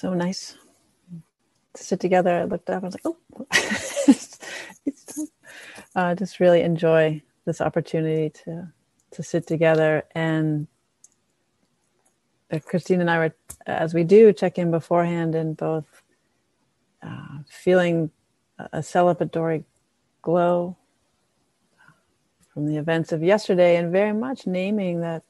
So nice to sit together. I looked up, I was like, oh, it's time. Just really enjoy this opportunity to sit together. And Christine and I were, as we do, check in beforehand and both feeling a celebratory glow from the events of yesterday, and very much naming that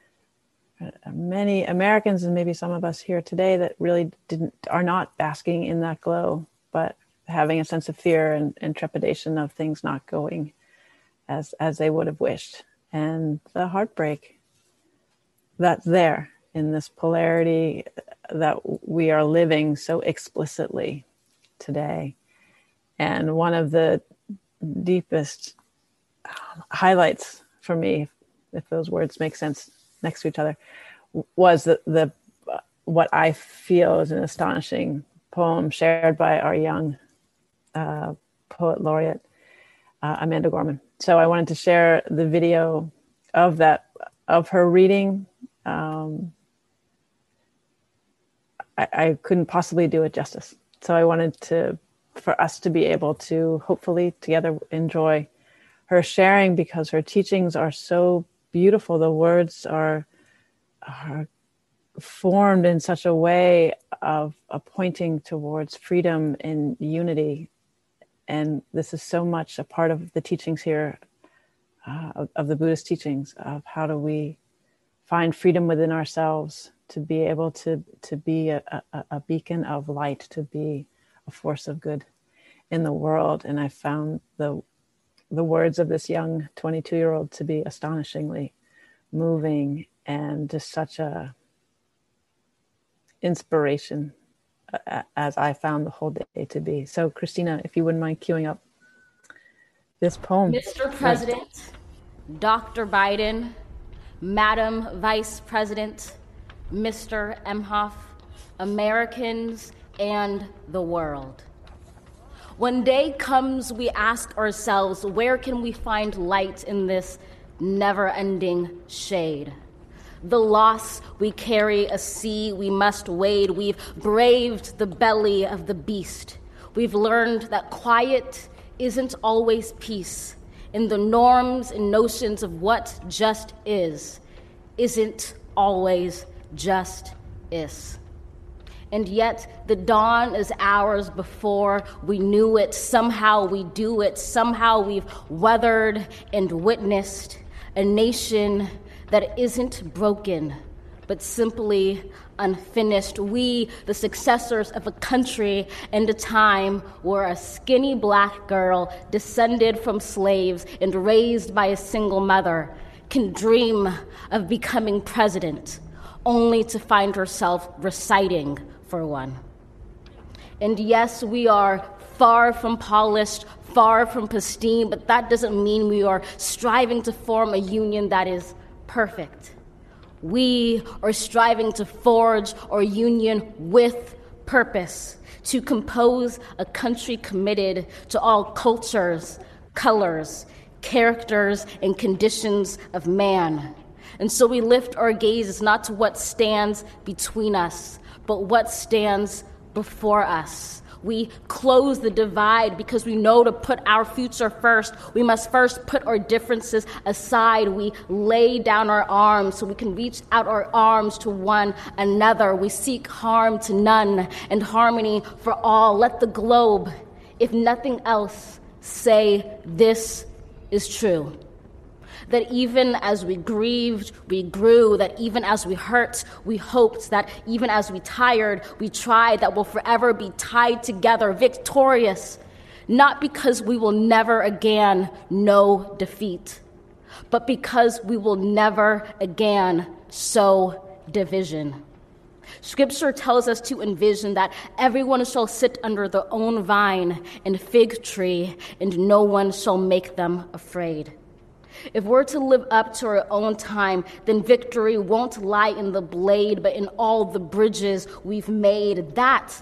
many Americans, and maybe some of us here today, that really are not basking in that glow, but having a sense of fear and trepidation of things not going as they would have wished, and the heartbreak that's there in this polarity that we are living so explicitly today. And one of the deepest highlights for me, if those words make sense next to each other, was the what I feel is an astonishing poem shared by our young poet laureate, Amanda Gorman. So I wanted to share the video of her reading. I couldn't possibly do it justice. So I wanted for us to be able to hopefully together enjoy her sharing, because her teachings are so beautiful. The words are formed in such a way of pointing towards freedom and unity. And this is so much a part of the teachings here, of the Buddhist teachings, of how do we find freedom within ourselves, to be able to be a beacon of light, to be a force of good in the world. And I found the words of this young 22-year-old to be astonishingly moving, and just such a inspiration, as I found the whole day to be. So Christina, if you wouldn't mind queuing up this poem. Mr. President, Dr. Biden, Madam Vice President, Mr. Emhoff, Americans, and the world. When day comes, we ask ourselves, where can we find light in this never-ending shade? The loss we carry, a sea we must wade. We've braved the belly of the beast. We've learned that quiet isn't always peace. In the norms and notions of what just isn't always just is. And yet the dawn is hours before we knew it. Somehow we do it. Somehow we've weathered and witnessed a nation that isn't broken, but simply unfinished. We, the successors of a country and a time where a skinny black girl descended from slaves and raised by a single mother can dream of becoming president, only to find herself reciting for one. And yes, we are far from polished, far from pristine, but that doesn't mean we are striving to form a union that is perfect. We are striving to forge our union with purpose, to compose a country committed to all cultures, colors, characters, and conditions of man. And so we lift our gazes not to what stands between us, but what stands before us. We close the divide because we know to put our future first. We must first put our differences aside. We lay down our arms so we can reach out our arms to one another. We seek harm to none and harmony for all. Let the globe, if nothing else, say this is true. That even as we grieved, we grew. That even as we hurt, we hoped. That even as we tired, we tried. That we'll forever be tied together, victorious. Not because we will never again know defeat, but because we will never again sow division. Scripture tells us to envision that everyone shall sit under their own vine and fig tree, and no one shall make them afraid. If we're to live up to our own time, then victory won't lie in the blade, but in all the bridges we've made. That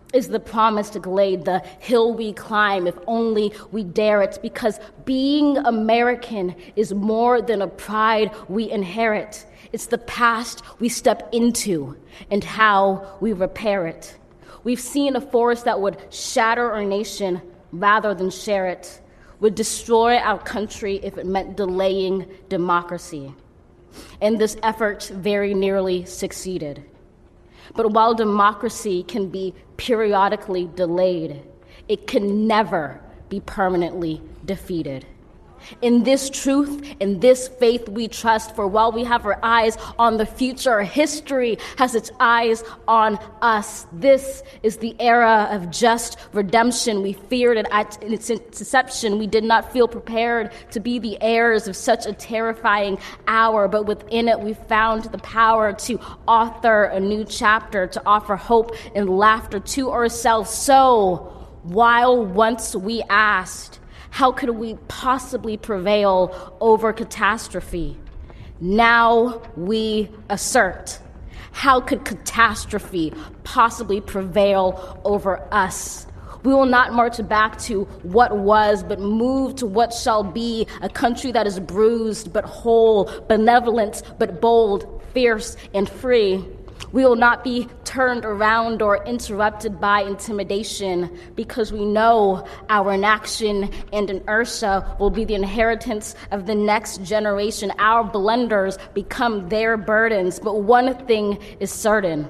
is the promise to glade, the hill we climb if only we dare it, because being American is more than a pride we inherit. It's the past we step into and how we repair it. We've seen a force that would shatter our nation rather than share it, would destroy our country if it meant delaying democracy. And this effort very nearly succeeded. But while democracy can be periodically delayed, it can never be permanently defeated. In this truth, in this faith we trust, for while we have our eyes on the future, history has its eyes on us. This is the era of just redemption. We feared it at its inception. We did not feel prepared to be the heirs of such a terrifying hour, but within it we found the power to author a new chapter, to offer hope and laughter to ourselves. So, while once we asked, how could we possibly prevail over catastrophe? Now we assert, how could catastrophe possibly prevail over us? We will not march back to what was, but move to what shall be, a country that is bruised but whole, benevolent but bold, fierce and free. We will not be turned around or interrupted by intimidation, because we know our inaction and inertia will be the inheritance of the next generation. Our blunders become their burdens. But one thing is certain: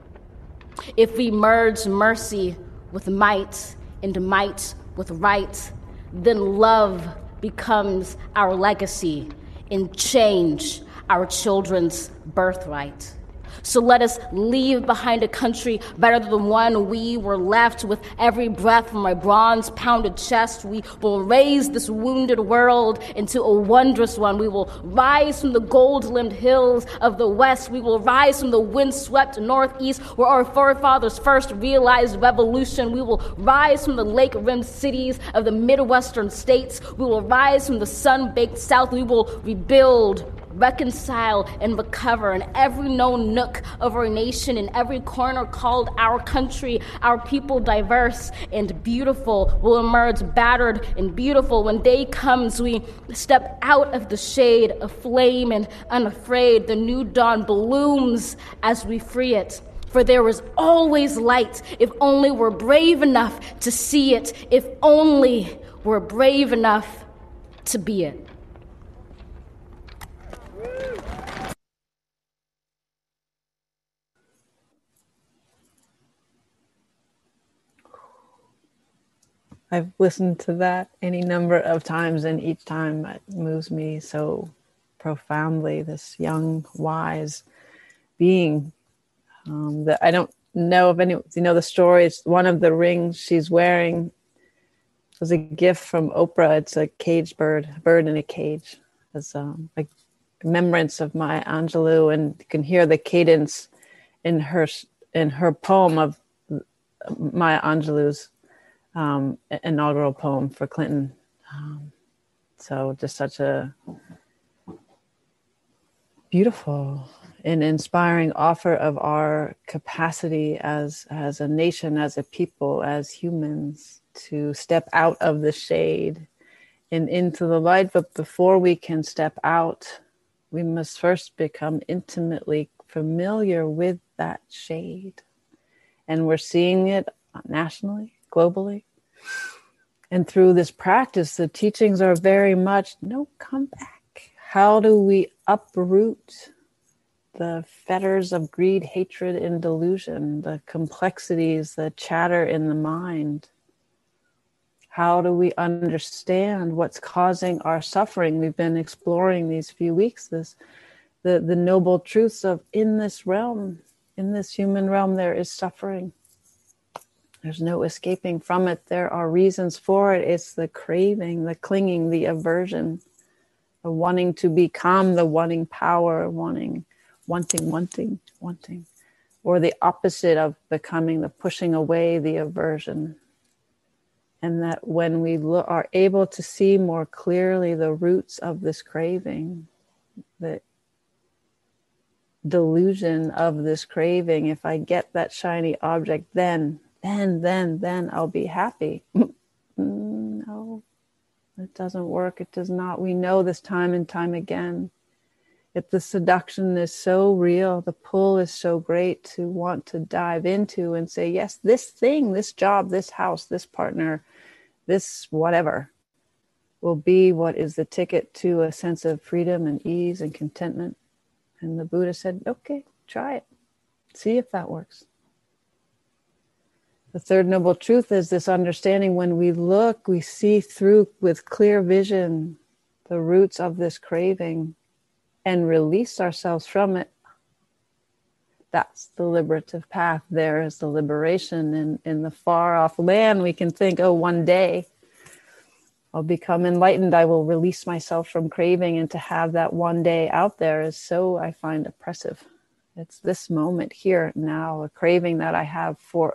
if we merge mercy with might and might with right, then love becomes our legacy and change our children's birthright. So let us leave behind a country better than the one we were left. With every breath from my bronze-pounded chest, we will raise this wounded world into a wondrous one. We will rise from the gold-limbed hills of the west. We will rise from the wind-swept northeast, where our forefathers first realized revolution. We will rise from the lake-rimmed cities of the Midwestern states. We will rise from the sun-baked south. We will rebuild, reconcile, and recover in every known nook of our nation, in every corner called our country. Our people, diverse and beautiful, will emerge battered and beautiful. When day comes, we step out of the shade, aflame and unafraid. The new dawn blooms as we free it. For there is always light, if only we're brave enough to see it, if only we're brave enough to be it. I've listened to that any number of times, and each time it moves me so profoundly. This young, wise being that I don't know if any, the story. It's one of the rings she's wearing was a gift from Oprah. It's a caged bird, a bird in a cage. It's a remembrance of Maya Angelou, and you can hear the cadence in her poem of Maya Angelou's inaugural poem for Clinton. So just such a beautiful and inspiring offer of our capacity as a nation, as a people, as humans, to step out of the shade and into the light. But before we can step out, we must first become intimately familiar with that shade. And we're seeing it nationally, globally. And through this practice, the teachings are very much, no, come back. How do we uproot the fetters of greed, hatred, and delusion, the complexities, the chatter in the mind? How do we understand what's causing our suffering? We've been exploring these few weeks, the noble truths of, in this realm, in this human realm, there is suffering. There's no escaping from it. There are reasons for it. It's the craving, the clinging, the aversion, the wanting to become, the wanting power, wanting, or the opposite of becoming, the pushing away, the aversion. And that when we are able to see more clearly the roots of this craving, the delusion of this craving, if I get that shiny object, then then I'll be happy. No, it doesn't work. It does not. We know this time and time again. If the seduction is so real, the pull is so great to want to dive into and say, yes, this thing, this job, this house, this partner, this whatever will be what is the ticket to a sense of freedom and ease and contentment. And the Buddha said, okay, try it. See if that works. The third noble truth is this understanding: when we look, we see through with clear vision the roots of this craving and release ourselves from it. That's the liberative path. There is the liberation. And in the far off land, we can think, oh, one day I'll become enlightened. I will release myself from craving. And to have that one day out there is so, I find, oppressive. It's this moment here now, a craving that I have for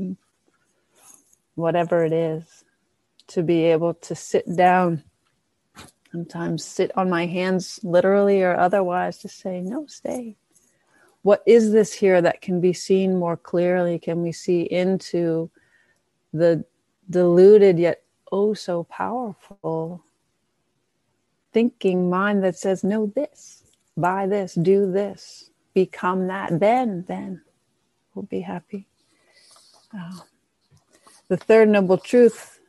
whatever it is, to be able to sit down, sometimes sit on my hands literally or otherwise, to say, no, stay. What is this here that can be seen more clearly? Can we see into the diluted yet oh so powerful thinking mind that says, know this, buy this, do this, become that, then we'll be happy. The third noble truth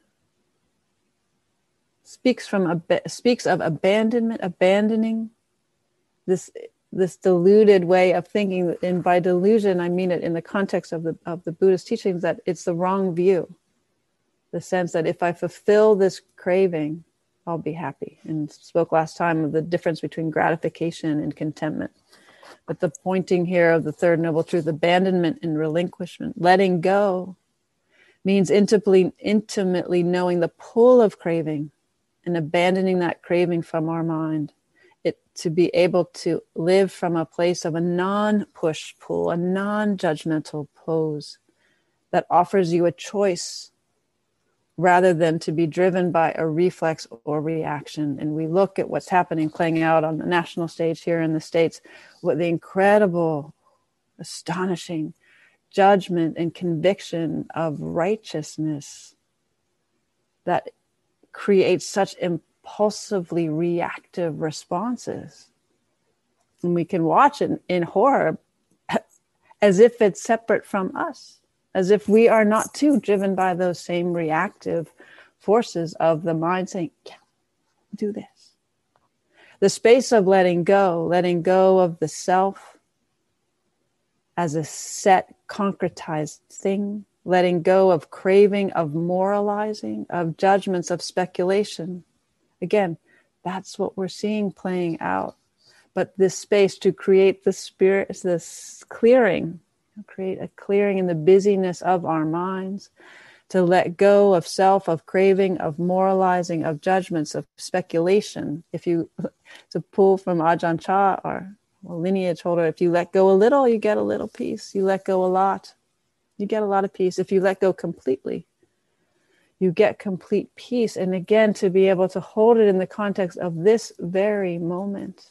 speaks of abandonment, abandoning this deluded way of thinking. And by delusion, I mean it in the context of the Buddhist teachings, that it's the wrong view. The sense that if I fulfill this craving, I'll be happy. And spoke last time of the difference between gratification and contentment. But the pointing here of the third noble truth, abandonment and relinquishment, letting go, means intimately knowing the pull of craving and abandoning that craving from our mind. To be able to live from a place of a non-push pull, a non-judgmental pose that offers you a choice rather than to be driven by a reflex or reaction. And we look at what's happening, playing out on the national stage here in the States, with the incredible, astonishing judgment and conviction of righteousness that creates such impulsively reactive responses. And we can watch it in horror as if it's separate from us, as if we are not too driven by those same reactive forces of the mind saying, yeah, do this. The space of letting go of the self as a set, concretized thing, letting go of craving, of moralizing, of judgments, of speculation. Again, that's what we're seeing playing out. But this space to create the spirit, this clearing, create a clearing in the busyness of our minds, to let go of self, of craving, of moralizing, of judgments, of speculation. To pull from Ajahn Chah, our lineage holder, if you let go a little, you get a little peace. You let go a lot, you get a lot of peace. If you let go completely, you get complete peace. And again, to be able to hold it in the context of this very moment.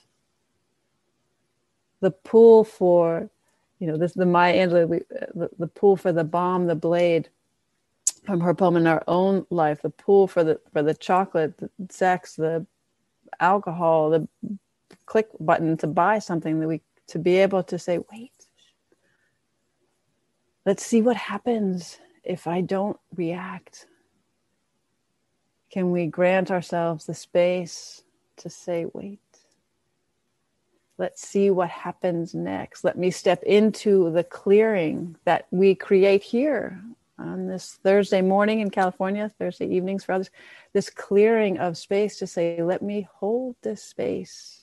The pull for, the Maya Angelou, the pull for the balm, the blade, from her poem In Our Own Life, the pull for the chocolate, the sex, the alcohol, the click button to buy something, to be able to say, wait, let's see what happens if I don't react. Can we grant ourselves the space to say, wait, let's see what happens next. Let me step into the clearing that we create here on this Thursday morning in California, Thursday evenings for others, this clearing of space to say, let me hold this space.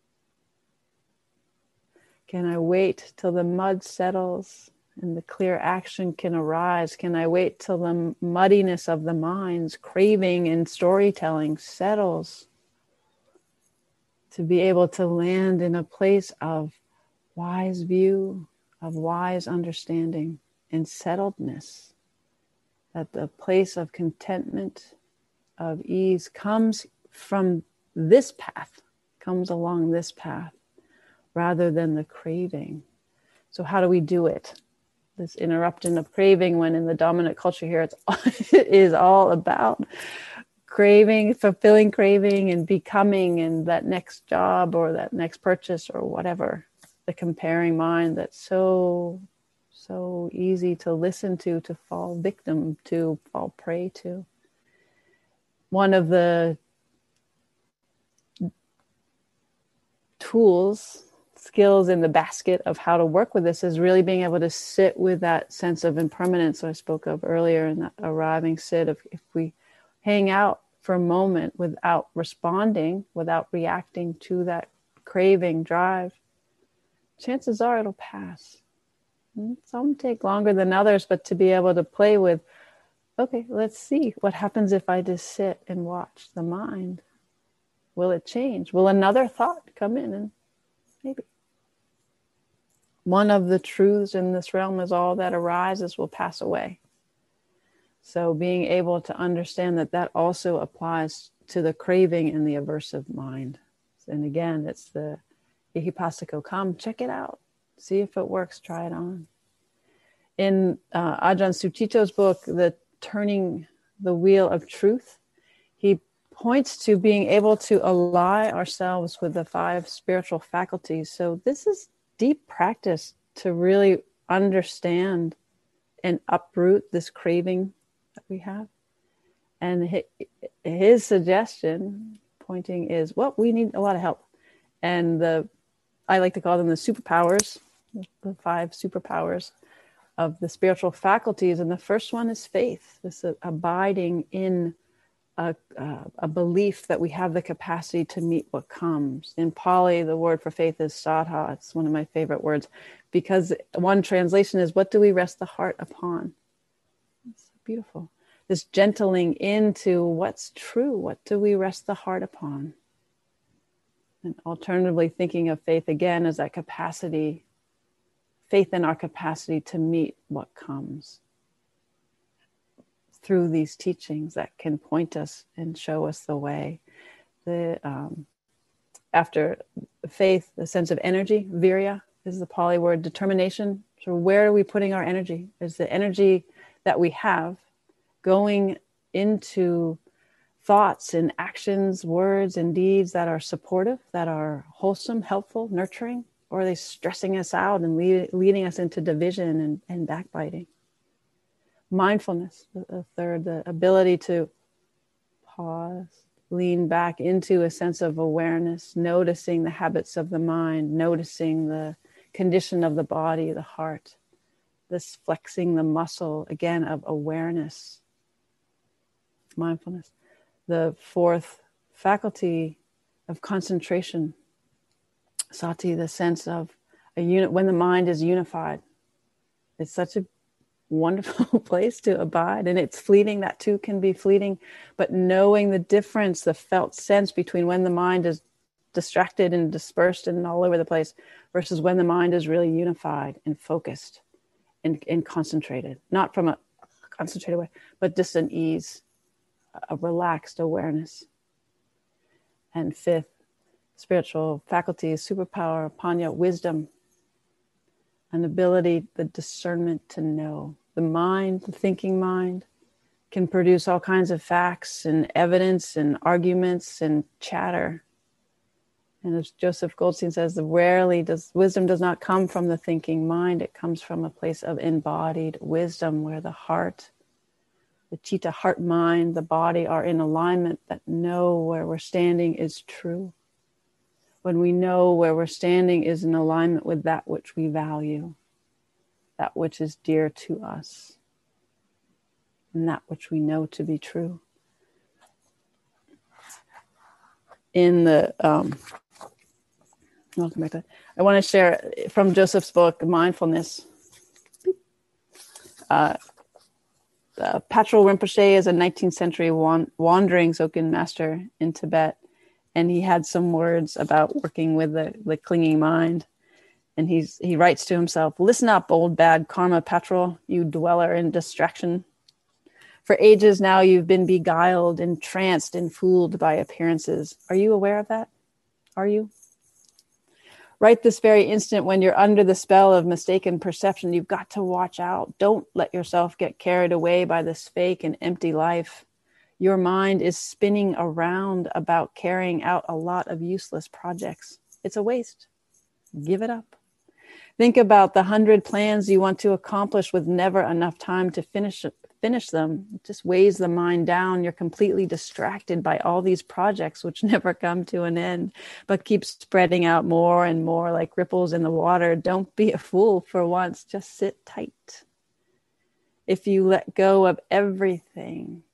Can I wait till the mud settles and the clear action can arise? Can I wait till the muddiness of the mind's craving and storytelling settles, to be able to land in a place of wise view, of wise understanding and settledness, that the place of contentment, of ease comes from this path, comes along this path, rather than the craving. So how do we do it? this interruption of craving, when in the dominant culture here, it is all about craving, fulfilling craving, and becoming, and that next job or that next purchase or whatever. The comparing mind that's so easy to listen to fall victim to, fall prey to. One of the tools, skills in the basket of how to work with this is really being able to sit with that sense of impermanence I spoke of earlier, and that arriving sit of, if we hang out for a moment without responding, without reacting to that craving drive, chances are it'll pass. Some take longer than others, but to be able to play with, okay, let's see what happens if I just sit and watch the mind. Will it change? Will another thought come in? And maybe. One of the truths in this realm is all that arises will pass away. So being able to understand that that also applies to the craving and the aversive mind. And again, it's the Ihipasiko, come check it out. See if it works, try it on. In Ajahn Sucitto's book, The Turning the Wheel of Truth, he points to being able to ally ourselves with the 5 spiritual faculties. So this is deep practice to really understand and uproot this craving that we have. And his suggestion, pointing, is, well, we need a lot of help. And I like to call them the superpowers, the 5 superpowers of the spiritual faculties. And the first one is faith, this abiding in a belief that we have the capacity to meet what comes. In Pali, the word for faith is saddha. It's one of my favorite words, because one translation is, what do we rest the heart upon? It's beautiful. This gentling into what's true. What do we rest the heart upon? And alternatively, thinking of faith again as that capacity, faith in our capacity to meet what comes through these teachings that can point us and show us the way. After faith, the sense of energy, virya, is the Pali word, determination. So where are we putting our energy? Is the energy that we have going into thoughts and actions, words and deeds that are supportive, that are wholesome, helpful, nurturing? Or are they stressing us out and leading us into division and backbiting? Mindfulness, the third, the ability to pause, lean back into a sense of awareness, noticing the habits of the mind, noticing the condition of the body, the heart, this flexing the muscle, again, of awareness, mindfulness. The 4th faculty of concentration, sati, the sense of a unit, when the mind is unified. It's such a wonderful place to abide, and it's fleeting. That too can be fleeting, but knowing the difference, the felt sense between when the mind is distracted and dispersed and all over the place versus when the mind is really unified and focused and concentrated, not from a concentrated way, but just an ease, a relaxed awareness. And 5th spiritual faculty is superpower, panya, wisdom, an ability, the discernment to know. The mind, the thinking mind, can produce all kinds of facts and evidence and arguments and chatter. And as Joseph Goldstein says, wisdom does not come from the thinking mind. It comes from a place of embodied wisdom, where the heart, the chitta, heart, mind, the body are in alignment, that know where we're standing is true. When we know where we're standing is in alignment with that which we value, that which is dear to us, and that which we know to be true. In the welcome back to, I want to share from Joseph's book, Mindfulness. Patrul Rinpoche is a 19th century wandering Dzogchen master in Tibet, and he had some words about working with the clinging mind. And he writes to himself, "Listen up, old bad karma Patrul, you dweller in distraction. For ages now you've been beguiled, entranced, and fooled by appearances. Are you aware of that? Are you? right this very instant, when you're under the spell of mistaken perception, you've got to watch out. Don't let yourself get carried away by this fake and empty life. Your mind is spinning around about carrying out a lot of useless projects. It's a waste. Give it up. Think about the 100 plans you want to accomplish with never enough time to finish them. It just weighs the mind down. You're completely distracted by all these projects which never come to an end, but keep spreading out more and more like ripples in the water. Don't be a fool for once. Just sit tight. If you let go of everything,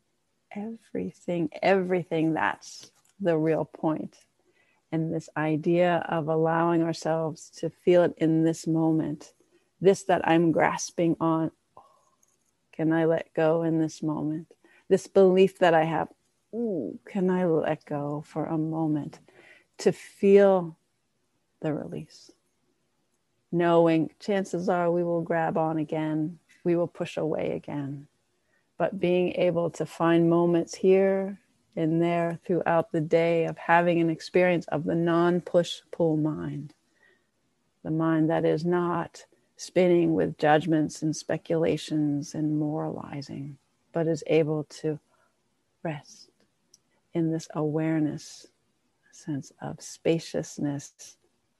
that's the real point. And this idea of allowing ourselves to feel it in this moment, this that I'm grasping on, can I let go in this moment? This belief that I have, can I let go for a moment to feel the release? Knowing chances are we will grab on again, we will push away again. But being able to find moments here and there throughout the day of having an experience of the non-push-pull mind, the mind that is not spinning with judgments and speculations and moralizing, but is able to rest in this awareness, sense of spaciousness.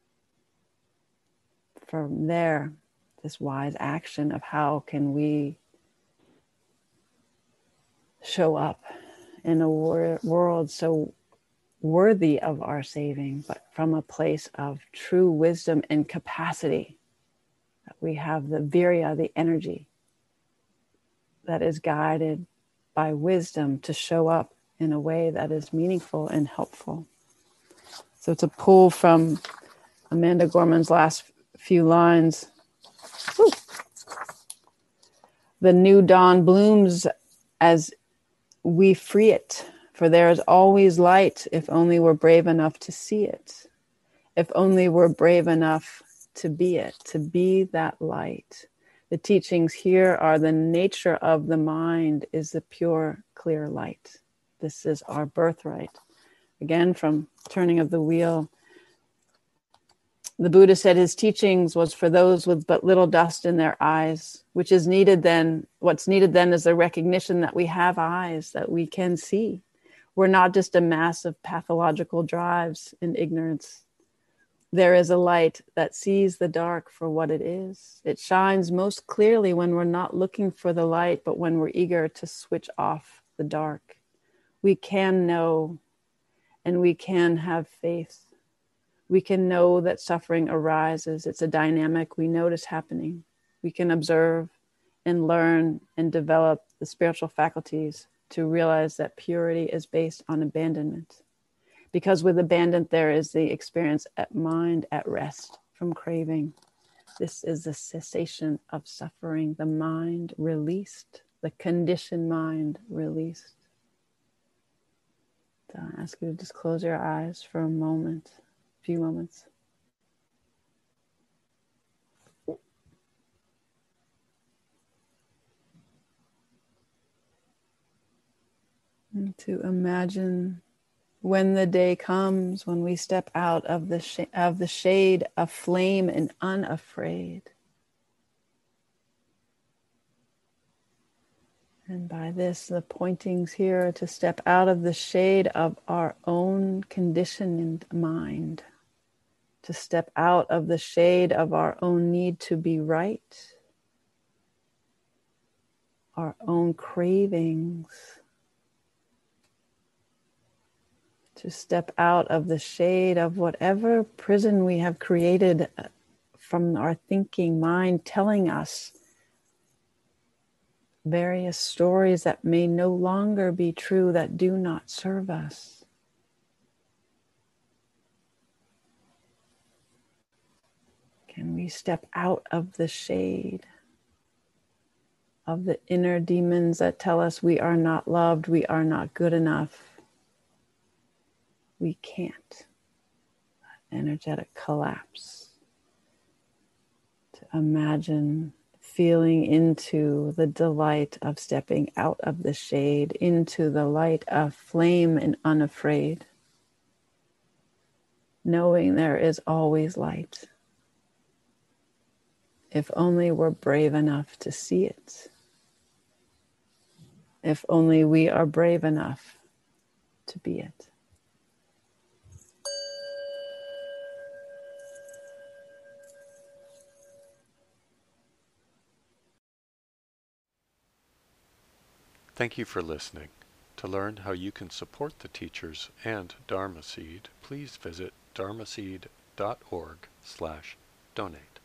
From there, this wise action of how can we show up in a world so worthy of our saving, but from a place of true wisdom and capacity. That we have the virya, the energy that is guided by wisdom to show up in a way that is meaningful and helpful. So it's a pull from Amanda Gorman's last few lines. Woo. The new dawn blooms as we free it, for there is always light if only we're brave enough to see it. If only we're brave enough to be it, to be that light. The teachings here are the nature of the mind is the pure, clear light. This is our birthright. Again, from Turning of the Wheel, the Buddha said his teachings was for those with but little dust in their eyes, which is needed then. What's needed then is the recognition that we have eyes, that we can see. We're not just a mass of pathological drives and ignorance. There is a light that sees the dark for what it is. It shines most clearly when we're not looking for the light, but when we're eager to switch off the dark. We can know and we can have faith. We can know that suffering arises. It's a dynamic we notice happening. We can observe and learn and develop the spiritual faculties to realize that purity is based on abandonment. Because with abandon, there is the experience at mind at rest from craving. This is the cessation of suffering, the mind released, the conditioned mind released. So I ask you to just close your eyes for a moment. Few moments. And to imagine when the day comes, when we step out of the shade of flame and unafraid. And by this, the pointings here are to step out of the shade of our own conditioned mind, to step out of the shade of our own need to be right, our own cravings, to step out of the shade of whatever prison we have created from our thinking mind telling us various stories that may no longer be true, that do not serve us. Can we step out of the shade of the inner demons that tell us we are not loved, we are not good enough? We can't. Energetic collapse. To imagine feeling into the delight of stepping out of the shade, into the light of flame and unafraid. knowing there is always light. If only we're brave enough to see it. If only we are brave enough to be it. Thank you for listening. To learn how you can support the teachers and Dharma Seed, please visit dharmaseed.org/donate.